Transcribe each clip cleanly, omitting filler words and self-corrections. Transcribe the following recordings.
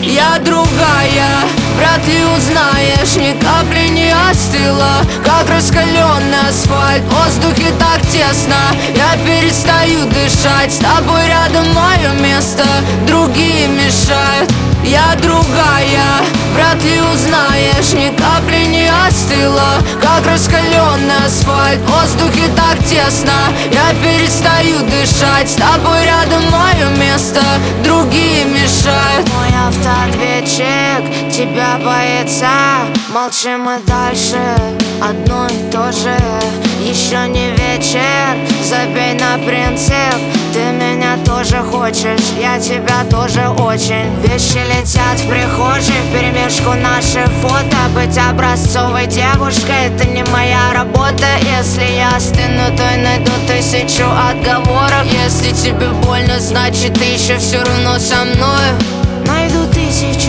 Я другая, вряд ли узнаешь, ни капли не остыла, как раскаленный асфальт. В воздухе так тесно, я перестаю дышать. С тобой рядом мое место, другие мешают. Я другая, вряд ли узнаешь, ни капли не остыла, как раскаленный асфальт. В воздухе так тесно, я перестаю дышать. С тобой рядом мое место, другие мешают. Мой автоответчик тебя боится. Молчим и дальше одно и то же. Еще не вечер, забей на принцип. Ты меня тоже хочешь, я тебя тоже очень. Вещи летят в прихожей, вперемешку наши фото. Быть образцовой девушкой — это не моя работа. Если я остыну, то и найду тысячу отговорок. Если тебе больно, значит ты еще все равно со мною. Найду тысячу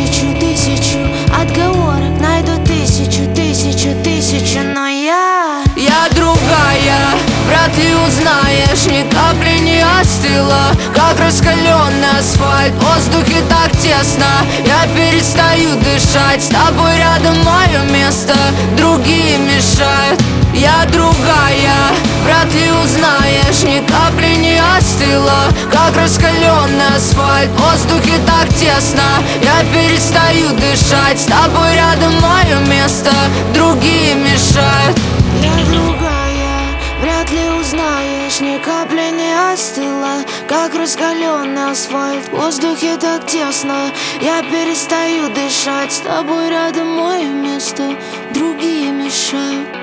отговорок. Найду тысячу, но Я другая, вряд ли узнаешь, ни капли не остыла, как раскаленный асфальт. В воздухе так тесно, я перестаю дышать. С тобой рядом мое место, другие мешают. Я другая, вряд ли узнаешь, ни капли не остыла, как раскаленный асфальт. В воздухе так тесно, я перестаю дышать. С тобой рядом мое место, другие мешают. я другая, вряд ли узнаешь, ни капли не остыла, как раскаленный асфальт. В воздухе так тесно, я перестаю дышать. С тобой рядом мое место, другие мешают.